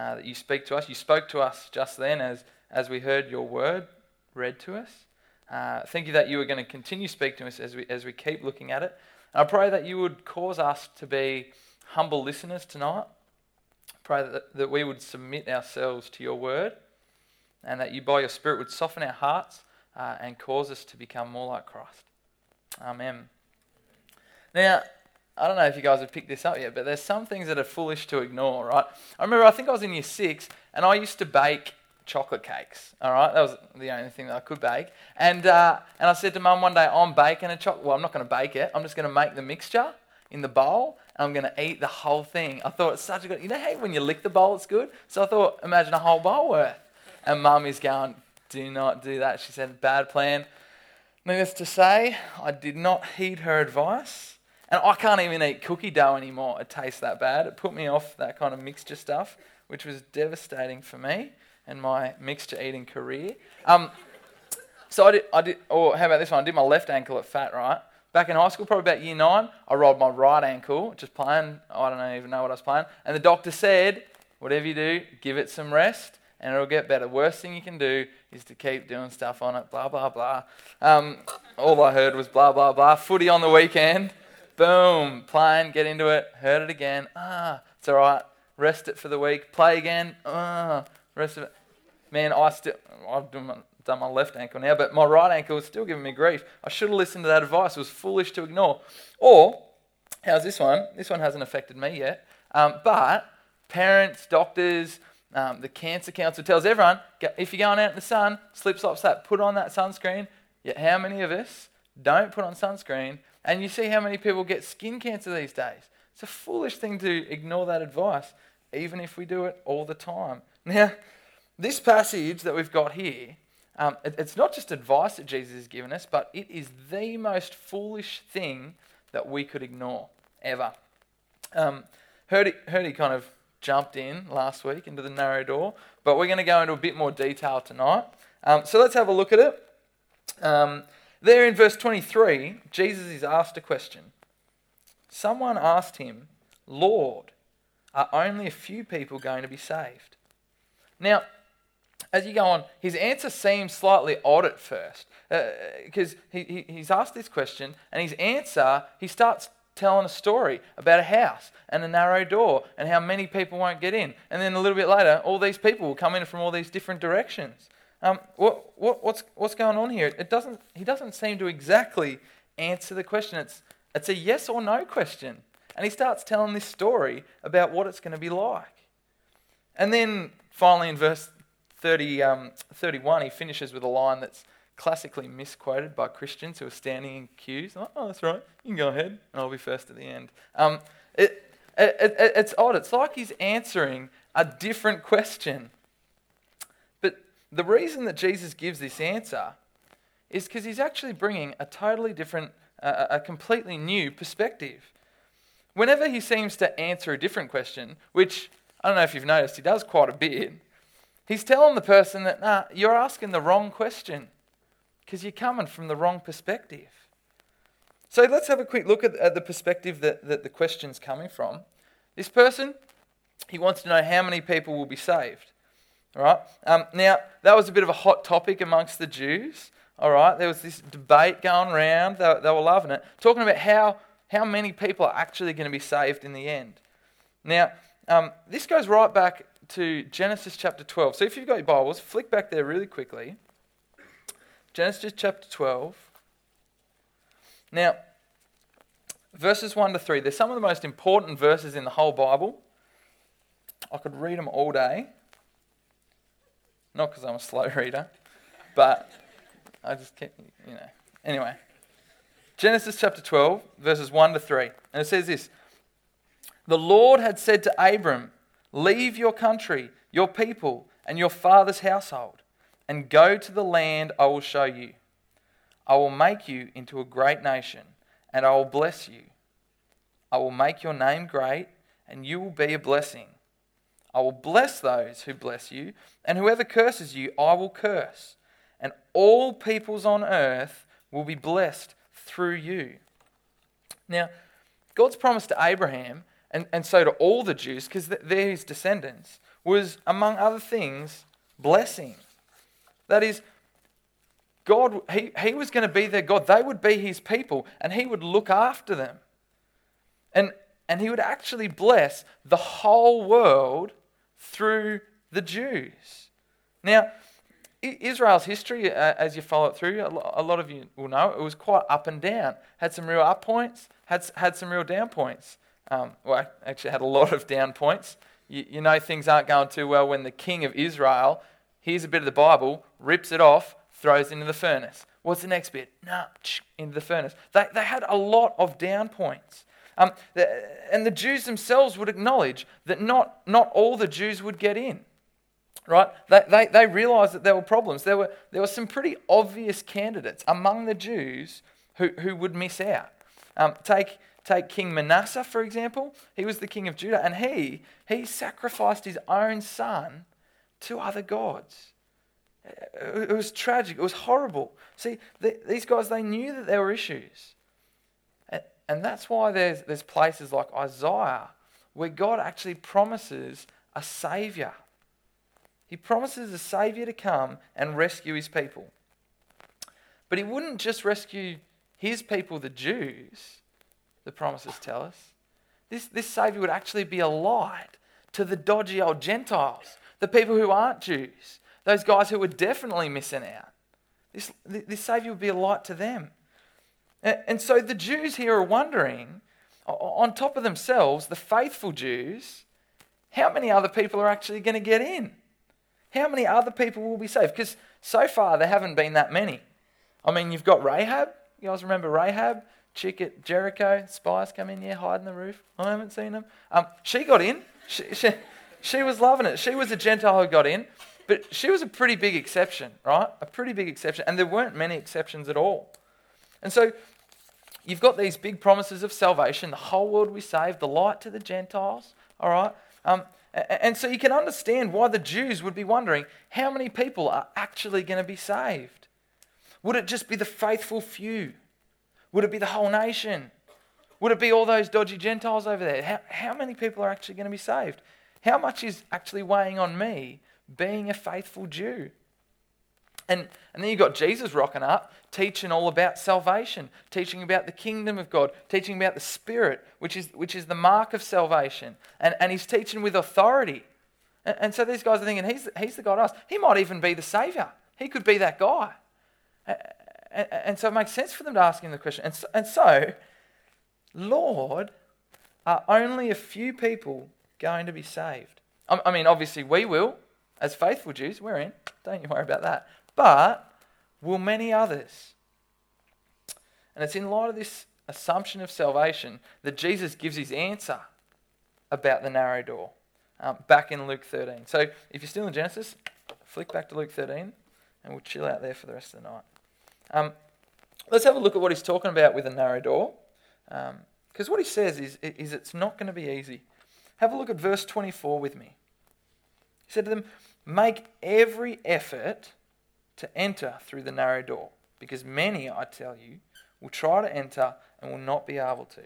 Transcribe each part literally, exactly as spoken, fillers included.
uh, that you speak to us. You spoke to us just then as, as we heard your word read to us. Uh, thank you that you are going to continue speaking to us as we as we keep looking at it. And I pray that you would cause us to be humble listeners tonight. Pray that, that we would submit ourselves to your word, and that you by your Spirit would soften our hearts uh, and cause us to become more like Christ. Amen. Now, I don't know if you guys have picked this up yet, but there's some things that are foolish to ignore, right? I remember I think I was in year six, and I used to bake chocolate cakes, all right? That was the only thing that I could bake. And uh, and I said to Mum one day, I'm baking a chocolate, well, I'm not going to bake it, I'm just going to make the mixture in the bowl, and I'm going to eat the whole thing. I thought it's such a good, you know how when you lick the bowl it's good? So I thought, imagine a whole bowl worth. And Mum is going, do not do that. She said, bad plan. Needless to say, I did not heed her advice. And I can't even eat cookie dough anymore. It tastes that bad. It put me off that kind of mixture stuff, which was devastating for me and my mixture eating career. Um, so I did, I did, or how about this one? I did my left ankle at Fat, right? Back in high school, probably about year nine, I rolled my right ankle, just playing. I don't even know what I was playing. And the doctor said, whatever you do, give it some rest and it'll get better. Worst thing you can do is to keep doing stuff on it, blah, blah, blah. Um, all I heard was blah, blah, blah. Footy on the weekend. Boom, playing, get into it, heard it again. Ah, it's all right. Rest it for the week. Play again. Ah, rest of it. Man, I still, I've done my, done my left ankle now, but my right ankle is still giving me grief. I should have listened to that advice. It was foolish to ignore. Or, how's this one? This one hasn't affected me yet. Um, but parents, doctors, um, the Cancer Council tells everyone, if you're going out in the sun, slip, slop, slap, put on that sunscreen. Yet how many of us don't put on sunscreen? And you see how many people get skin cancer these days. It's a foolish thing to ignore that advice, even if we do it all the time. Now, this passage that we've got here, um, it, it's not just advice that Jesus has given us, but it is the most foolish thing that we could ignore, ever. Um, heard, he, heard he kind of jumped in last week into the narrow door, but we're going to go into a bit more detail tonight. Um, so let's have a look at it. Um, There in verse twenty-three, Jesus is asked a question. Someone asked him, Lord, are only a few people going to be saved? Now, as you go on, his answer seems slightly odd at first, because uh, he, he, he's asked this question, and his answer, he starts telling a story about a house and a narrow door and how many people won't get in. And then a little bit later, all these people will come in from all these different directions. Um, what, what, what's what's going on here? It doesn't. He doesn't seem to exactly answer the question. It's it's a yes or no question, and he starts telling this story about what it's going to be like. And then finally, in verse thirty, um, thirty-one, he finishes with a line that's classically misquoted by Christians who are standing in queues. Like, oh, that's right. You can go ahead, and I'll be first at the end. Um, it, it, it it's odd. It's like he's answering a different question. The reason that Jesus gives this answer is because he's actually bringing a totally different, uh, a completely new perspective. Whenever he seems to answer a different question, which I don't know if you've noticed, he does quite a bit, he's telling the person that, nah, you're asking the wrong question because you're coming from the wrong perspective. So let's have a quick look at, at the perspective that, that the question's coming from. This person, he wants to know how many people will be saved. All right. Um, now, that was a bit of a hot topic amongst the Jews. All right. There was this debate going around. They, they were loving it, talking about how, how many people are actually going to be saved in the end. Now, um, this goes right back to Genesis chapter twelve. So if you've got your Bibles, flick back there really quickly. Genesis chapter twelve. Now, verses one to three. They're some of the most important verses in the whole Bible. I could read them all day. Not because I'm a slow reader, but I just keep, you know. Anyway, Genesis chapter twelve, verses one to three. And it says this. The Lord had said to Abram, leave your country, your people, and your father's household, and go to the land I will show you. I will make you into a great nation, and I will bless you. I will make your name great, and you will be a blessing. I will bless those who bless you, and whoever curses you, I will curse. And all peoples on earth will be blessed through you. Now, God's promise to Abraham, and, and so to all the Jews, because they're his descendants, was, among other things, blessing. That is, God, he, he was going to be their God. They would be his people, and he would look after them. And, and he would actually bless the whole world through the Jews. Now, Israel's history, uh, as you follow it through, a lot of you will know, it was quite up and down. Had some real up points, had, had some real down points. Um, well, actually had a lot of down points. You, you know things aren't going too well when the king of Israel hears a bit of the Bible, rips it off, throws it into the furnace. What's the next bit? Nah, into the furnace. They, they had a lot of down points. Um, the, and the Jews themselves would acknowledge that not, not all the Jews would get in. Right? They, they, they realised that there were problems. There were, there were some pretty obvious candidates among the Jews who, who would miss out. Um, take, take King Manasseh, for example. He was the king of Judah, and he, he sacrificed his own son to other gods. It was tragic. It was horrible. See, the, these guys, they knew that there were issues. And, and that's why there's, there's places like Isaiah where God actually promises a saviour. He promises a saviour to come and rescue his people. But he wouldn't just rescue his people, the Jews, the promises tell us. This, this saviour would actually be a light to the dodgy old Gentiles, the people who aren't Jews, those guys who were definitely missing out. This, this saviour would be a light to them. And, and so the Jews here are wondering, on top of themselves, the faithful Jews, how many other people are actually going to get in? How many other people will be saved? Because so far there haven't been that many. I mean, you've got Rahab. You guys remember Rahab? Chick at Jericho. Spies come in here, hide in the roof. I haven't seen them. Um, she got in. She, she, she was loving it. She was a Gentile who got in. But she was a pretty big exception, right? A pretty big exception. And there weren't many exceptions at all. And so you've got these big promises of salvation. The whole world will be saved. The light to the Gentiles. All right? Um, And so you can understand why the Jews would be wondering, how many people are actually going to be saved? Would it just be the faithful few? Would it be the whole nation? Would it be all those dodgy Gentiles over there? How, how many people are actually going to be saved? How much is actually weighing on me being a faithful Jew? And, and then you've got Jesus rocking up, teaching all about salvation, teaching about the kingdom of God, teaching about the Spirit, which is which is the mark of salvation. And, and he's teaching with authority. And, and so these guys are thinking, he's, he's the God of us. He might even be the Saviour. He could be that guy. And, and, and so it makes sense for them to ask him the question. And so, and so, Lord, are only a few people going to be saved? I, I mean, obviously we will. As faithful Jews, we're in. Don't you worry about that. But will many others? And it's in light of this assumption of salvation that Jesus gives his answer about the narrow door um, back in Luke thirteen. So if you're still in Genesis, flick back to Luke thirteen and we'll chill out there for the rest of the night. Um, let's have a look at what he's talking about with a narrow door. Because um, what he says is, is it's not going to be easy. Have a look at verse twenty-four with me. He said to them, make every effort to enter through the narrow door, because many, I tell you, will try to enter and will not be able to.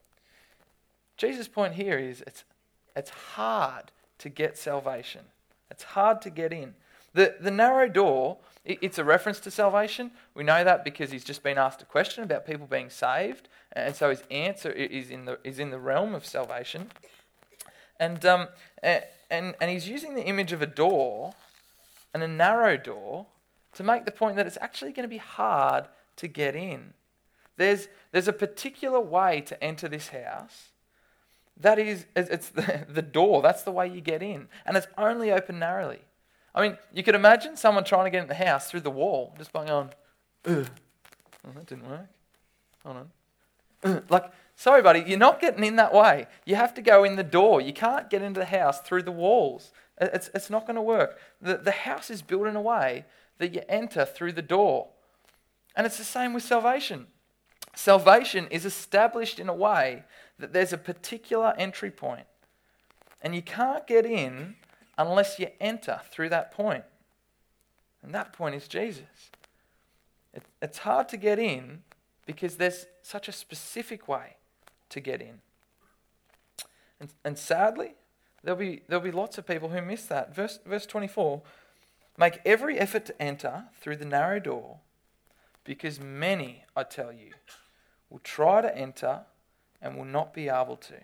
Jesus' point here is it's it's hard to get salvation. It's hard to get in. The the narrow door, it, it's a reference to salvation. We know that because he's just been asked a question about people being saved, and so his answer is in the is in the realm of salvation. And um and and, and he's using the image of a door and a narrow door to make the point that it's actually going to be hard to get in. There's there's a particular way to enter this house. That is, it's the, the door. That's the way you get in. And it's only open narrowly. I mean, you could imagine someone trying to get in the house through the wall, just by going, ugh. Oh, that didn't work. Hold on. Ugh. Like, sorry, buddy, you're not getting in that way. You have to go in the door. You can't get into the house through the walls. It's it's not going to work. The, the house is built in a way that you enter through the door. And it's the same with salvation. Salvation is established in a way that there's a particular entry point. And you can't get in unless you enter through that point. And that point is Jesus. It, it's hard to get in because there's such a specific way to get in. And, and sadly, there'll be there'll be lots of people who miss that. Verse verse twenty-four, make every effort to enter through the narrow door, because many, I tell you, will try to enter and will not be able to.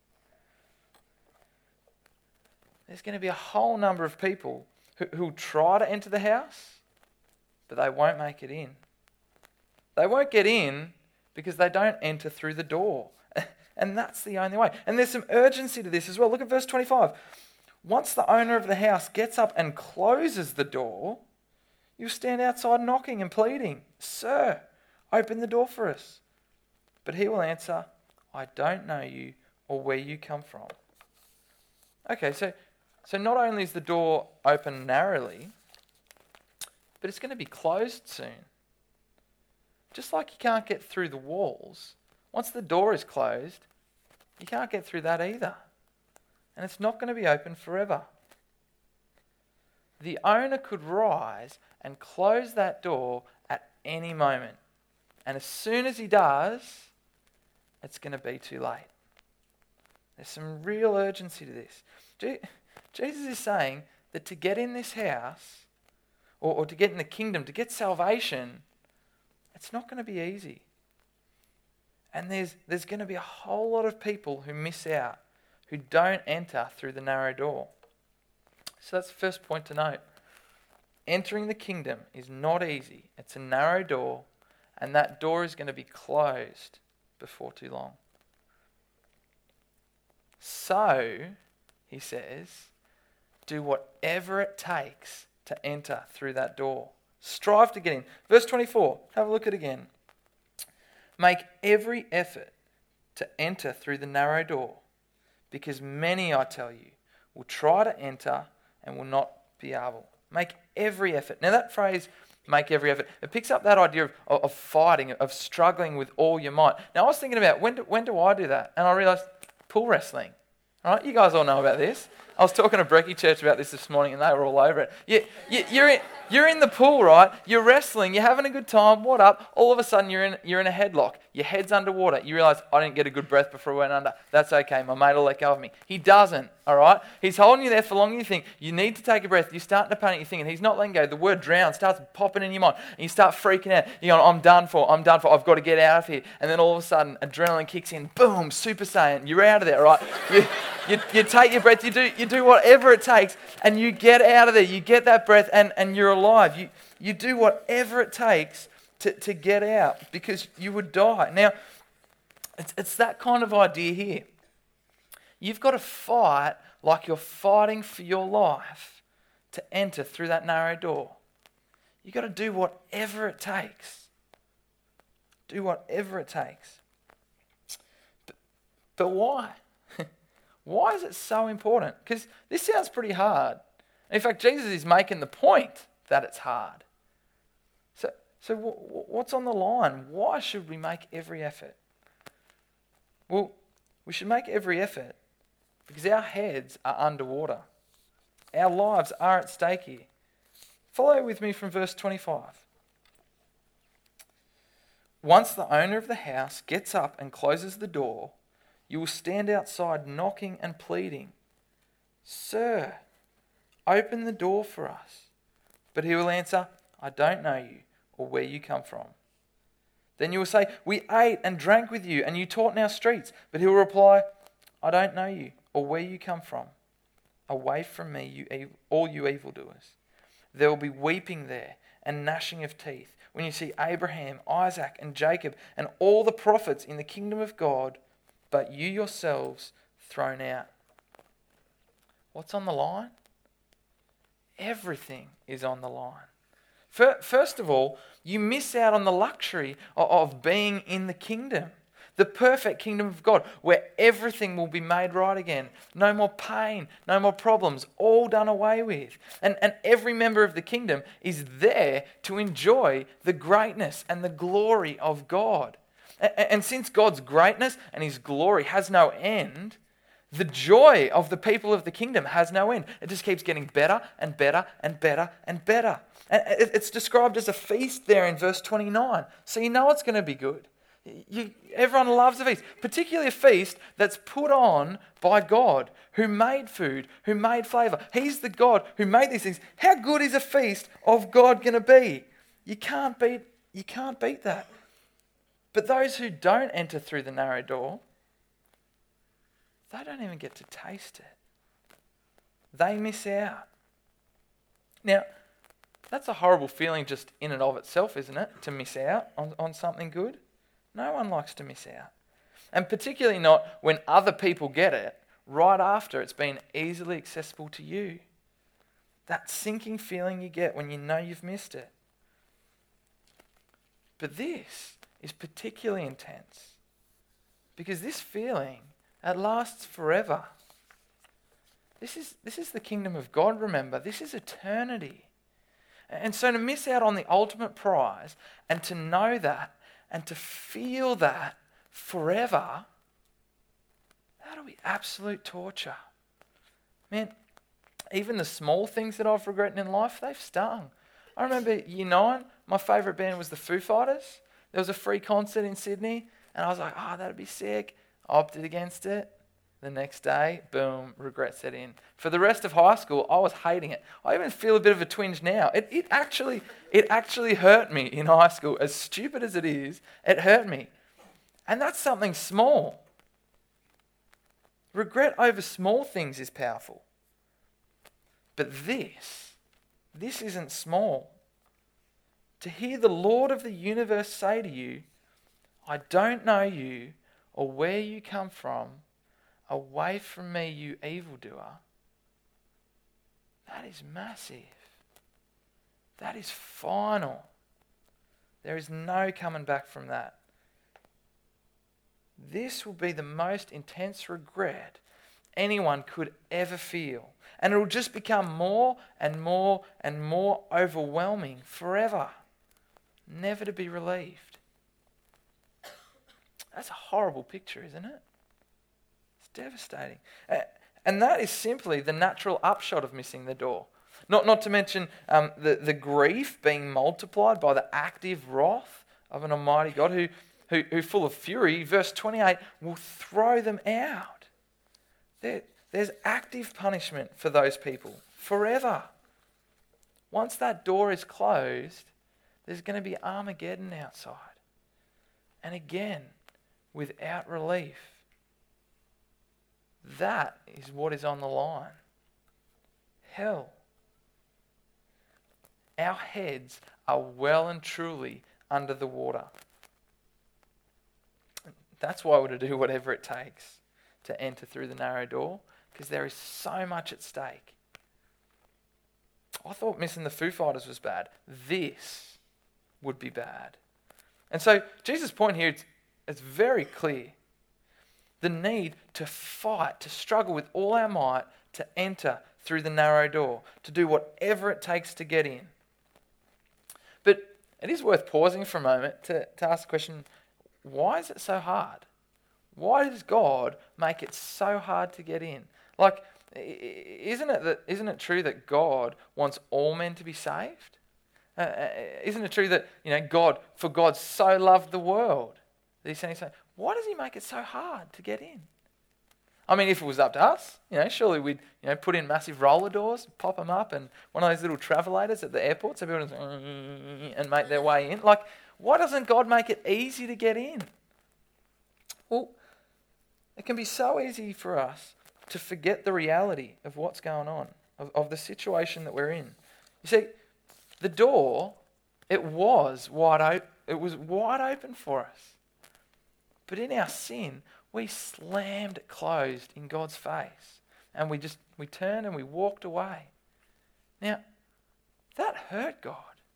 There's going to be a whole number of people who who'll try to enter the house, but they won't make it in. They won't get in because they don't enter through the door. And that's the only way. And there's some urgency to this as well. Look at verse twenty-five. Once the owner of the house gets up and closes the door, you stand outside knocking and pleading, Sir, open the door for us. But he will answer, I don't know you or where you come from. Okay, so, so not only is the door open narrowly, but it's going to be closed soon. Just like you can't get through the walls, once the door is closed, you can't get through that either. And it's not going to be open forever. The owner could rise and close that door at any moment. And as soon as he does, it's going to be too late. There's some real urgency to this. Jesus is saying that to get in this house, or, or to get in the kingdom, to get salvation, it's not going to be easy. And there's there's going to be a whole lot of people who miss out, who don't enter through the narrow door. So that's the first point to note. Entering the kingdom is not easy. It's a narrow door, and that door is going to be closed before too long. So, he says, do whatever it takes to enter through that door. Strive to get in. Verse twenty-four, have a look at it again. Make every effort to enter through the narrow door, because many, I tell you, will try to enter and will not be able. Make every effort. Now that phrase, make every effort, it picks up that idea of, of fighting, of struggling with all your might. Now I was thinking about, when do, when do I do that? And I realised, pool wrestling. All right, you guys all know about this. I was talking to Brecky Church about this this morning, and they were all over it. You, you, you're in, you're in the pool, right? You're wrestling. You're having a good time. What up? All of a sudden, you're in, you're in a headlock. Your head's underwater. You realise, I didn't get a good breath before I went under. That's okay. My mate will let go of me. He doesn't. All right. He's holding you there for long. You think you need to take a breath. You're starting to panic. You're thinking he's not letting go. The word drown starts popping in your mind, and you start freaking out. You're going, I'm done for. I'm done for. I've got to get out of here. And then all of a sudden, adrenaline kicks in. Boom, Super Saiyan. You're out of there. Right. You, you, you take your breath. You do you do whatever it takes, and you get out of there. You get that breath, and, and you're alive. You you do whatever it takes to, to get out, because you would die. Now, it's it's that kind of idea here. You've got to fight like you're fighting for your life to enter through that narrow door. You've got to do whatever it takes. Do whatever it takes. But, but why? Why is it so important? Because this sounds pretty hard. In fact, Jesus is making the point that it's hard. So, so w- w- what's on the line? Why should we make every effort? Well, we should make every effort because our heads are underwater. Our lives are at stake here. Follow with me from verse twenty-five. Once the owner of the house gets up and closes the door, you will stand outside knocking and pleading, Sir, open the door for us. But he will answer, I don't know you or where you come from. Then you will say, we ate and drank with you and you taught in our streets. But he will reply, I don't know you or where you come from. Away from me, you evil, all you evildoers. There will be weeping there and gnashing of teeth when you see Abraham, Isaac and Jacob and all the prophets in the kingdom of God, but you yourselves thrown out. What's on the line? Everything is on the line. First of all, you miss out on the luxury of being in the kingdom, the perfect kingdom of God, where everything will be made right again. No more pain, no more problems, all done away with. And, and every member of the kingdom is there to enjoy the greatness and the glory of God. And, and since God's greatness and his glory has no end, the joy of the people of the kingdom has no end. It just keeps getting better and better and better and better. And it's described as a feast there in verse twenty-nine. So you know it's going to be good. You, everyone loves a feast, particularly a feast that's put on by God, who made food, who made flavour. He's the God who made these things. How good is a feast of God going to be? You can't beat, you can't beat that. But those who don't enter through the narrow door, they don't even get to taste it. They miss out. Now, that's a horrible feeling just in and of itself, isn't it? To miss out on, on something good. No one likes to miss out. And particularly not when other people get it right after it's been easily accessible to you. That sinking feeling you get when you know you've missed it. But this is particularly intense because this feeling, it lasts forever. This is, this is the kingdom of God, remember. This is eternity. And so to miss out on the ultimate prize and to know that and to feel that forever, that'll be absolute torture. Man, even the small things that I've regretted in life, they've stung. I remember year nine, my favourite band was the Foo Fighters. There was a free concert in Sydney, and I was like, oh, that'd be sick. I opted against it. The next day, boom, regret set in. For the rest of high school, I was hating it. I even feel a bit of a twinge now. It, it actually it actually hurt me in high school. As stupid as it is, it hurt me. And that's something small. Regret over small things is powerful. But this, this isn't small. To hear the Lord of the universe say to you, I don't know you or where you come from, away from me, you evildoer, that is massive. That is final. There is no coming back from that. This will be the most intense regret anyone could ever feel. And it will just become more and more and more overwhelming forever. Never to be relieved. That's a horrible picture, isn't it? Devastating. And that is simply the natural upshot of missing the door. Not not to mention um, the, the grief being multiplied by the active wrath of an almighty God who, who, who full of fury, verse twenty-eight, will throw them out. There, there's active punishment for those people forever. Once that door is closed, there's going to be Armageddon outside. And again, without relief. That is what is on the line. Hell. Our heads are well and truly under the water. That's why we're to do whatever it takes to enter through the narrow door, because there is so much at stake. I thought missing the Foo Fighters was bad. This would be bad. And so Jesus' point here, it's, it's very clear. The need to fight, to struggle with all our might to enter through the narrow door, to do whatever it takes to get in. But it is worth pausing for a moment to, to ask the question, why is it so hard? Why does God make it so hard to get in? Like, isn't it that isn't it true that God wants all men to be saved? Uh, isn't it true that, you know, God, for God so loved the world that He's saying, why does He make it so hard to get in? I mean, if it was up to us, you know, surely we'd, you know, put in massive roller doors, pop them up, and one of those little travelators at the airport, so people just and make their way in. Like, why doesn't God make it easy to get in? Well, it can be so easy for us to forget the reality of what's going on, of, of the situation that we're in. You see, the door, it was wide open. It was wide open for us. But in our sin, we slammed it closed in God's face. And we just, we turned and we walked away. Now, that hurt God.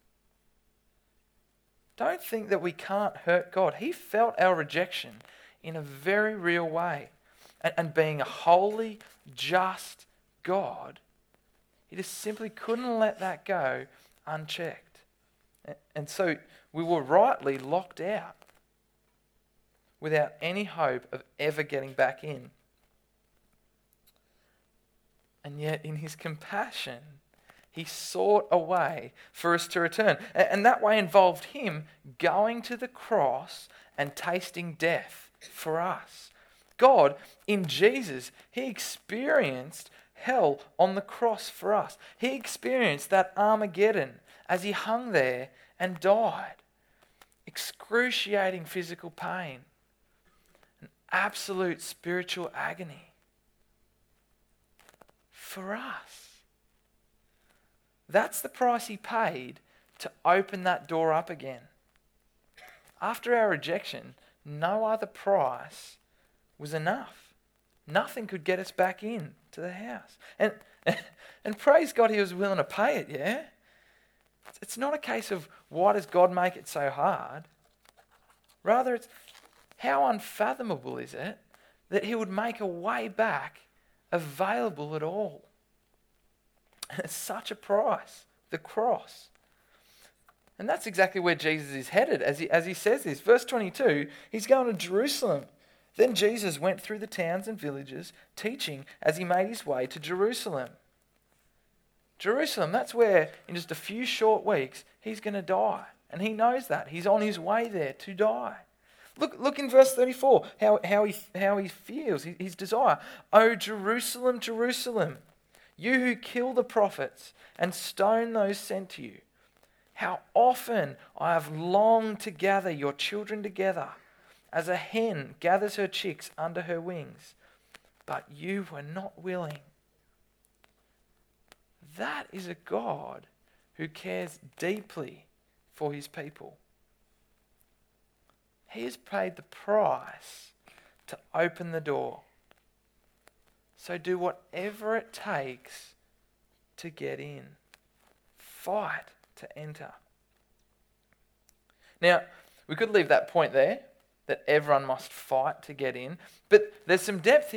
Don't think that we can't hurt God. He felt our rejection in a very real way. And, and being a holy, just God, He just simply couldn't let that go unchecked. And, and so we were rightly locked out, without any hope of ever getting back in. And yet in His compassion, He sought a way for us to return. And that way involved him going to the cross and tasting death for us. God, in Jesus, he experienced hell on the cross for us. He experienced that Armageddon as he hung there and died. Excruciating physical pain. An absolute spiritual agony. For us. That's the price he paid to open that door up again. After our rejection, no other price was enough. Nothing could get us back in to the house. And, and praise God he was willing to pay it, yeah? It's not a case of why does God make it so hard? Rather, it's how unfathomable is it that he would make a way back available at all. And it's such a price, the cross. And that's exactly where Jesus is headed as he, as he says this. Verse twenty-two, he's going to Jerusalem. Then Jesus went through the towns and villages, teaching as he made his way to Jerusalem. Jerusalem, that's where in just a few short weeks he's going to die. And he knows that. He's on his way there to die. Look, look in verse thirty-four, how, how, he, how he feels, his desire. "O Jerusalem, Jerusalem, you who kill the prophets and stone those sent to you. How often I have longed to gather your children together, as a hen gathers her chicks under her wings, but you were not willing." That is a God who cares deeply for his people. He has paid the price to open the door. So do whatever it takes to get in. Fight to enter. Now, we could leave that point there, that everyone must fight to get in, but there's some depth